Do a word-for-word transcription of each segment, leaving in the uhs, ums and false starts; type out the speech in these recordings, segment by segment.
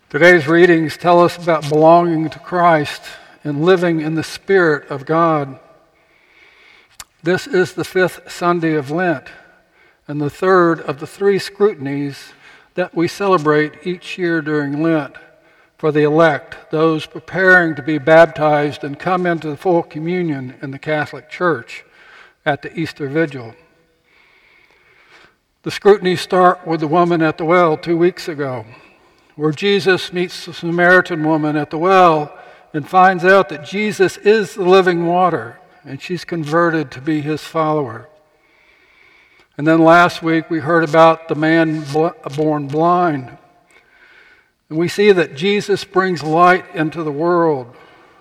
Today's readings tell us about belonging to Christ and living in the Spirit of God. This is the fifth Sunday of Lent and the third of the three scrutinies that we celebrate each year during Lent for the elect, those preparing to be baptized and come into the full communion in the Catholic Church at the Easter Vigil. The scrutinies start with the woman at the well two weeks ago, where Jesus meets the Samaritan woman at the well and finds out that Jesus is the living water, and she's converted to be his follower. And then last week we heard about the man born blind. And we see that Jesus brings light into the world,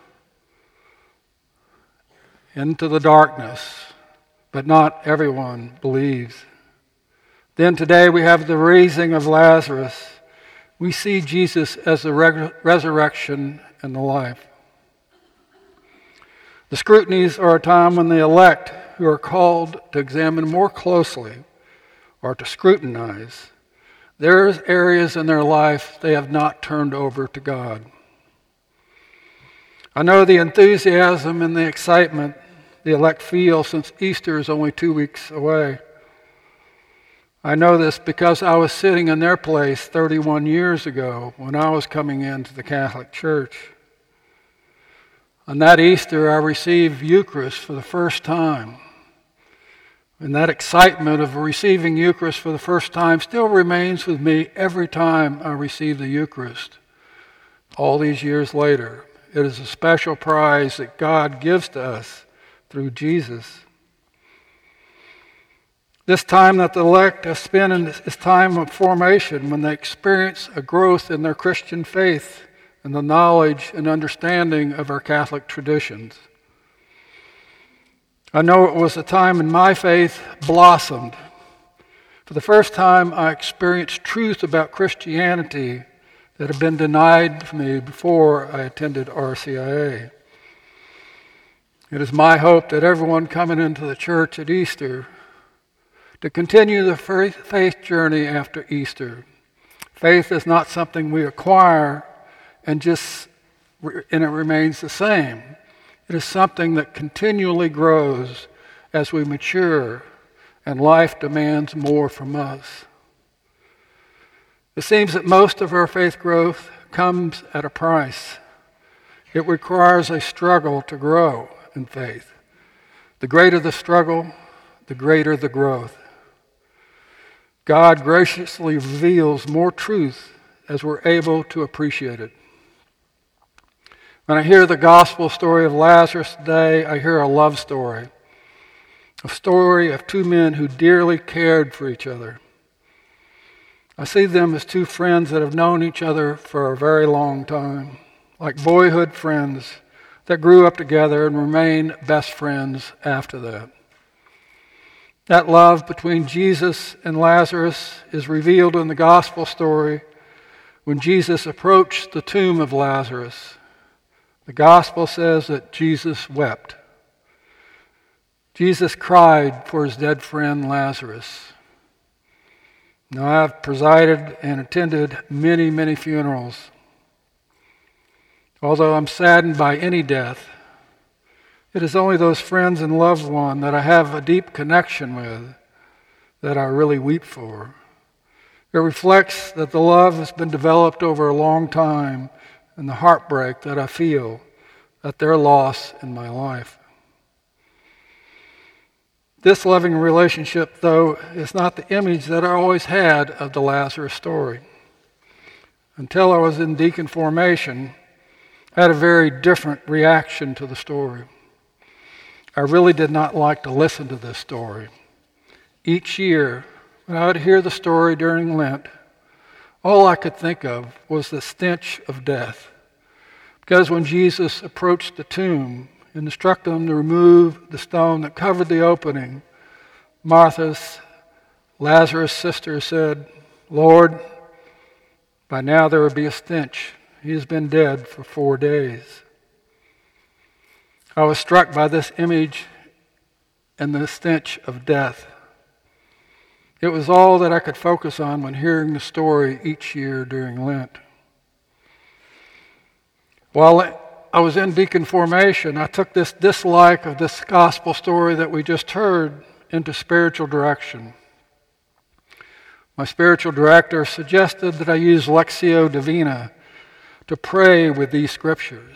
into the darkness, but not everyone believes. Then today we have the raising of Lazarus. We see Jesus as the re- resurrection and the life. The scrutinies are a time when the elect, who are called to examine more closely or to scrutinize, there's areas in their life they have not turned over to God. I know the enthusiasm and the excitement the elect feel since Easter is only two weeks away. I know this because I was sitting in their place thirty-one years ago when I was coming into the Catholic Church. On that Easter, I received Eucharist for the first time. And that excitement of receiving Eucharist for the first time still remains with me every time I receive the Eucharist. All these years later, it is a special prize that God gives to us through Jesus. This time that the elect have spent in this time of formation, when they experience a growth in their Christian faith and the knowledge and understanding of our Catholic traditions. I know it was a time when my faith blossomed. For the first time, I experienced truth about Christianity that had been denied me before I attended R C I A. It is my hope that everyone coming into the church at Easter to continue the faith journey after Easter. Faith is not something we acquire and just and it remains the same. It is something that continually grows as we mature and life demands more from us. It seems that most of our faith growth comes at a price. It requires a struggle to grow in faith. The greater the struggle, the greater the growth. God graciously reveals more truth as we're able to appreciate it. When I hear the gospel story of Lazarus today, I hear a love story. A story of two men who dearly cared for each other. I see them as two friends that have known each other for a very long time, like boyhood friends that grew up together and remain best friends after that. That love between Jesus and Lazarus is revealed in the gospel story when Jesus approached the tomb of Lazarus. The gospel says that Jesus wept. Jesus cried for his dead friend Lazarus. Now, I've presided and attended many, many funerals. Although I'm saddened by any death, it is only those friends and loved ones that I have a deep connection with that I really weep for. It reflects that the love has been developed over a long time and the heartbreak that I feel at their loss in my life. This loving relationship, though, is not the image that I always had of the Lazarus story. Until I was in deacon formation, I had a very different reaction to the story. I really did not like to listen to this story. Each year, when I would hear the story during Lent, all I could think of was the stench of death. Because when Jesus approached the tomb and instructed them to remove the stone that covered the opening, Martha's, Lazarus' sister, said, "Lord, by now there would be a stench. He has been dead for four days." I was struck by this image and the stench of death. It was all that I could focus on when hearing the story each year during Lent. While I was in deacon formation, I took this dislike of this gospel story that we just heard into spiritual direction. My spiritual director suggested that I use Lectio Divina to pray with these scriptures.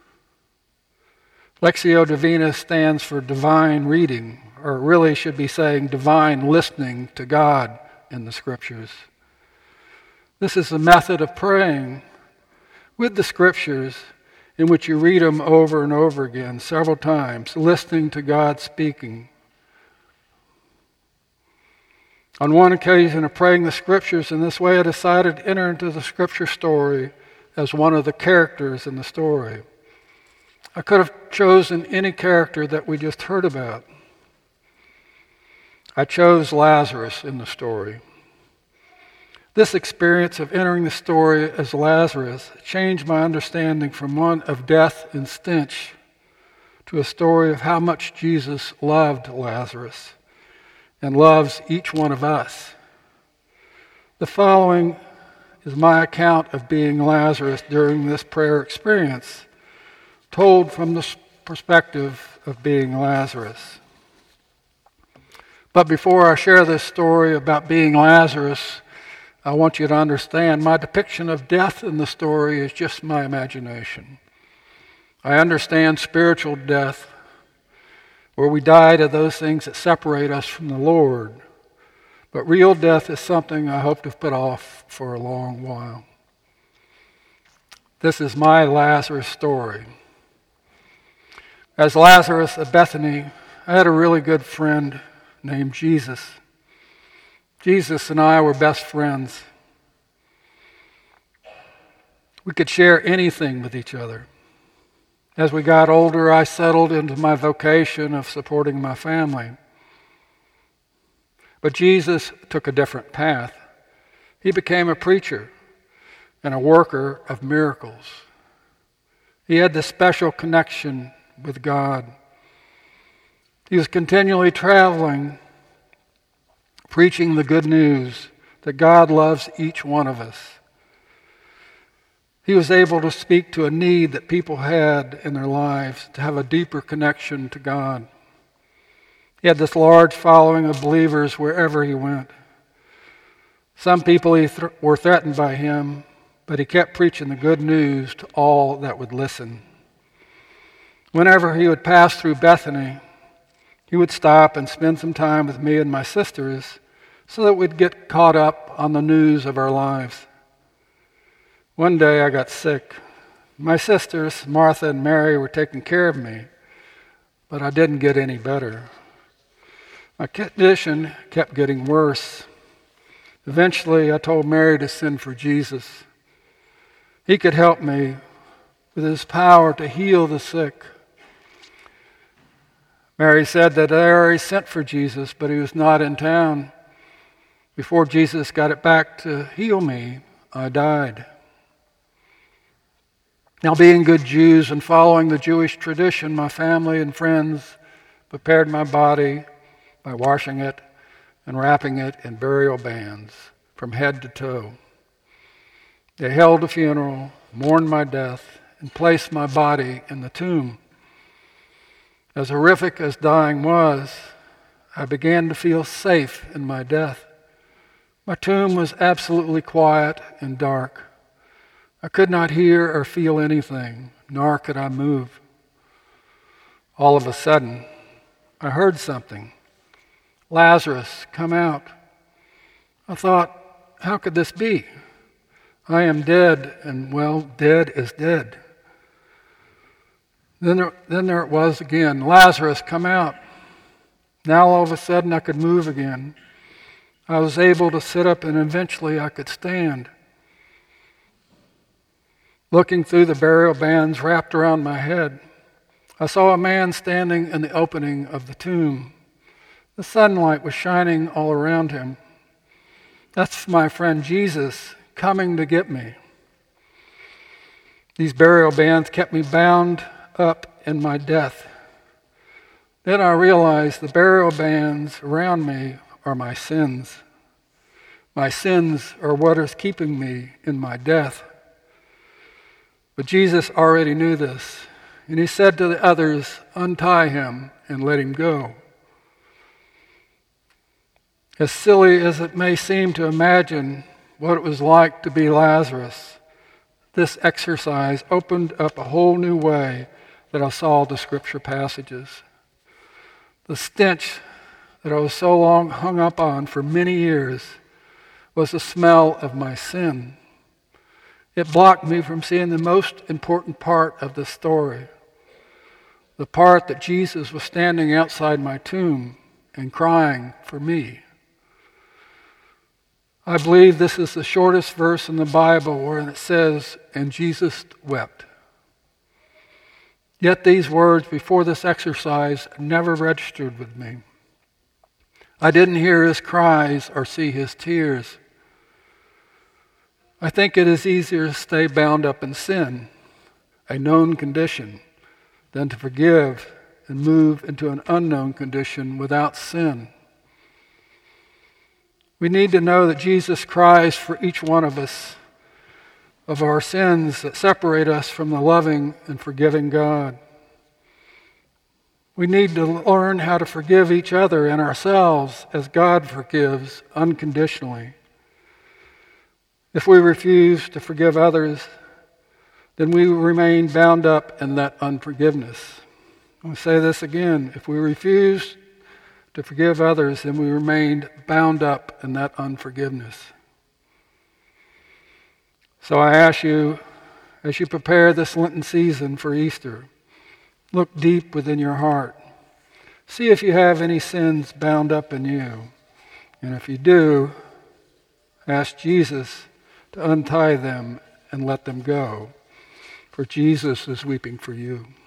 Lectio Divina stands for divine reading, or really should be saying divine listening to God in the scriptures. This is a method of praying with the scriptures in which you read them over and over again several times, listening to God speaking. On one occasion of praying the scriptures in this way, I decided to enter into the scripture story as one of the characters in the story. I could have chosen any character that we just heard about. I chose Lazarus in the story. This experience of entering the story as Lazarus changed my understanding from one of death and stench to a story of how much Jesus loved Lazarus and loves each one of us. The following is my account of being Lazarus during this prayer experience, told from the perspective of being Lazarus. But before I share this story about being Lazarus, I want you to understand my depiction of death in the story is just my imagination. I understand spiritual death, where we die to those things that separate us from the Lord. But real death is something I hope to put off for a long while. This is my Lazarus story. As Lazarus of Bethany, I had a really good friend named Jesus. Jesus and I were best friends. We could share anything with each other. As we got older, I settled into my vocation of supporting my family. But Jesus took a different path. He became a preacher and a worker of miracles. He had this special connection with God. He was continually traveling, preaching the good news that God loves each one of us. He was able to speak to a need that people had in their lives, to have a deeper connection to God. He had this large following of believers wherever he went. Some people he th- were threatened by him, but he kept preaching the good news to all that would listen. Whenever he would pass through Bethany, he would stop and spend some time with me and my sisters so that we'd get caught up on the news of our lives. One day I got sick. My sisters, Martha and Mary, were taking care of me, but I didn't get any better. My condition kept getting worse. Eventually, I told Mary to send for Jesus. He could help me with his power to heal the sick. Mary said that I already sent for Jesus, but he was not in town. Before Jesus got it back to heal me, I died. Now, being good Jews and following the Jewish tradition, my family and friends prepared my body by washing it and wrapping it in burial bands from head to toe. They held a funeral, mourned my death, and placed my body in the tomb. As horrific as dying was, I began to feel safe in my death. My tomb was absolutely quiet and dark. I could not hear or feel anything, nor could I move. All of a sudden, I heard something. Lazarus, come out. I thought, how could this be? I am dead, and well, dead is dead. Then there, then there it was again. Lazarus, come out. Now all of a sudden I could move again. I was able to sit up, and eventually I could stand. Looking through the burial bands wrapped around my head, I saw a man standing in the opening of the tomb. The sunlight was shining all around him. That's my friend Jesus coming to get me. These burial bands kept me bound up in my death. Then I realized the burial bands around me are my sins. My sins are what is keeping me in my death. But Jesus already knew this, and he said to the others, "Untie him and let him go." As silly as it may seem to imagine what it was like to be Lazarus, this exercise opened up a whole new way that I saw the scripture passages. The stench that I was so long hung up on for many years was the smell of my sin. It blocked me from seeing the most important part of the story, the part that Jesus was standing outside my tomb and crying for me. I believe this is the shortest verse in the Bible where it says, "And Jesus wept." Yet these words before this exercise never registered with me. I didn't hear his cries or see his tears. I think it is easier to stay bound up in sin, a known condition, than to forgive and move into an unknown condition without sin. We need to know that Jesus cries for each one of us of our sins that separate us from the loving and forgiving God. We need to learn how to forgive each other and ourselves as God forgives unconditionally. If we refuse to forgive others, then we will remain bound up in that unforgiveness. I'll say this again. If we refuse to forgive others, then we remain bound up in that unforgiveness. So I ask you, as you prepare this Lenten season for Easter, look deep within your heart. See if you have any sins bound up in you. And if you do, ask Jesus to untie them and let them go. For Jesus is weeping for you.